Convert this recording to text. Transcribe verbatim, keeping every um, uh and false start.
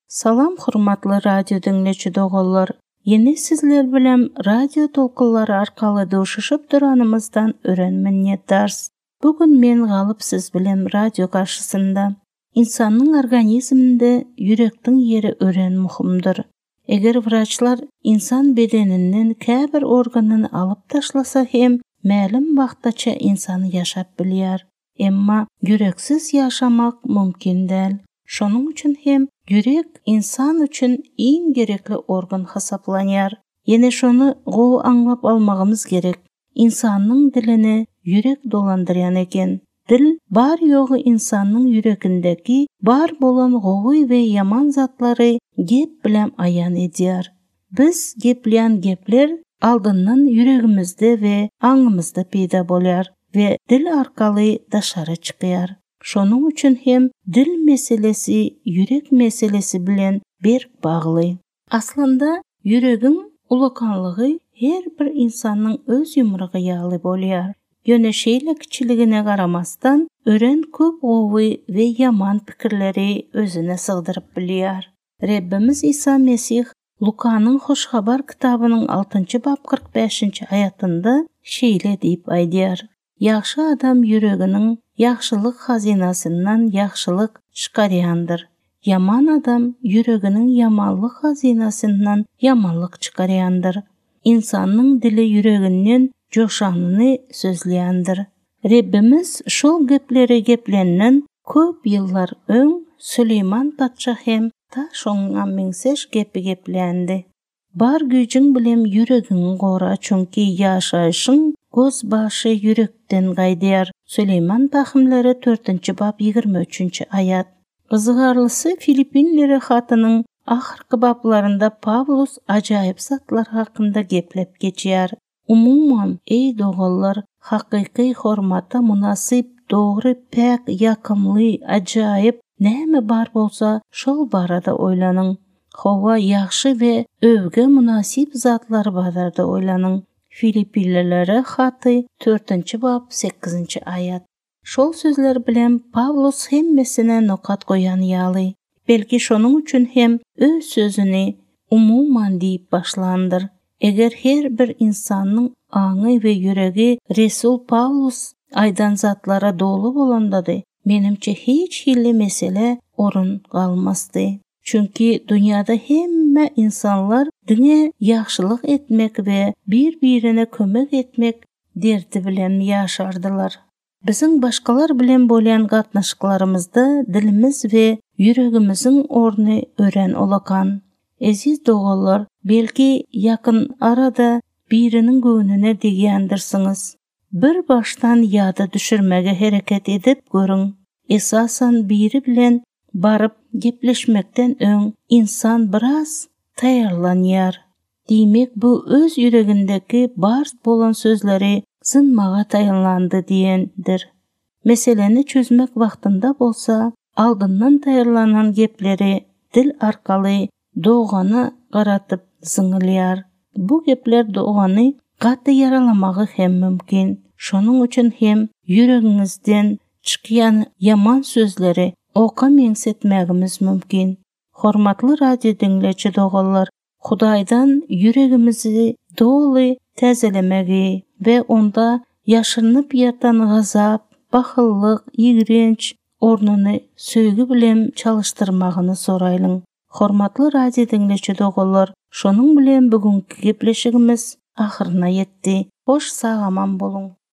Salam hurmatlı radio dinleyici dogallar. Yeni sizler bilen radio tolqınları arkalı doşuşup duranımızdan öğrenmeye ders. Bugün men galıp siz bilen radio karşısında. İnsanın organizminde yürektin yeri ören muhimdir. Eger vraçlar insan bedeninden käbir organını alıp taşlasa hem ma'lum vaqtacha insanı yaşap bilýär. Emma yüreksiz yaşamak mümkin değil. Şonun üçün hem yürek insan üçün en gerekli organ hesaplanýar. Yine şonu gowy anlap almagymız gerek. İnsanın dilini yürek dolandyrýan eken. Dil bar yoğu insanın yürekindeki bar bolan gowy we yaman zatlary gep bilen ayan edýär. Biz gepleyen gepler aldından yüregimizde we aňymyzda peýda bolýar ve dil arkaly daşary çykýar. Şonun üçün hem dil meselesi yürek meselesi bilen berk bagly. Aslında yüregin ulakanlygy her bir insanın öz yumrugy ýaly bolýar. Ýöneşeýle kiçiligine garamasdan ören köp gowy we yaman pikirleri özüne sygdyryp bilýär. Rabbimiz İsa Mesih Lukanyň Hoşhabar kitabynyň altıncı bab kırk beşinci ayatynda şeýle diýip aýdýar. Yaxşı adam yüreginiň yaxşylyk hazinasyndan yaxşylyk çykarýandyr. Yaman adam yüreginiň yamanlyk hazinasyndan yamanlyk çykarýandyr. İnsanyň dili yüreginden joşanyny sözleýändir. Rabbimiz şol gepleri geplenden köp ýyllar öň Süleyman patşa hem ta şoňa meňseş gepi geplendi. Bar güýjüň bilen yüregiňi gora çünki ýaşaýyşyň göz başı yürekden gaýdýar. Süleyman Pahimleri dördünçi bab ýigirme üçinci ayat. Gyzygarlysy Filipinlere hatynyň ahyrky bablarında Pawlus ajaýyp zatlar hakynda geplep geçýär. Umumam ey dogallar, hakyky hormata munasyp, dogry, päk, ýakymly, ajaýyp näme bar bolsa şol barada oýlanyň. Howa ýaxşy we övge munasyp zatlar barada oýlanyň. Filipinlilere haty dördünçi bab sekizinci ayat. Şol sözler bilen Pawlus hemmesine nokat goýan ýaly. Belki şonuň üçün hem öz sözüni umuman diýip başlandyr. Eger her bir insanyň aňy we ýüregi Resul Pawlus aýdan zatlara dolu bolandady, menimçe hiç hille mesele orun galmasdy. Çünki dünyada hemme insanlar dine yaxşylyk etmek we bir-birine kömek etmek derdi bilen ýaşardylar. Biziň başgalar bilen bolýan gatnaşyklarymyzda dilimiz we yüregimiziň orny ören olakan. Eziz dogallar, belki yakın arada birinin göwnüne degýändirsiňiz. Bir baştan ýada düşürmege hereket edip görüň. Esasan biri bilen barıp gepleşmekden öň insan biraz taýarlanýar. Diýmek bu öz yüregindeki bar bolan sözleri zynmaga taýlandy diýendir. Meseleni çözmek wagtynda bolsa, aldyndan taýarlanan gepleri dil arkaly dogany garatyp zyňylýar. Bu gepler dogany gaty yaralamagy hem mümkin. Şonuň üçin hem yüregiňizden çykýan yaman sözleri oka meňsetmegimiz mümkin. Hormatly radio dinleýäçi dogallar, Hudaýdan yüregimizi doly täzelemegi we onda ýaşyrnyp ýatan gazap, bahyllyk, ýigrenç ornuny söýgü bilen çalışdyrmagyny soraýlyň. Hormatly radio dinleýäçi dogallar, şonuň bilen bugünkü gepleşigimiz ahyryna ýetdi. Hoş sagaman boluň.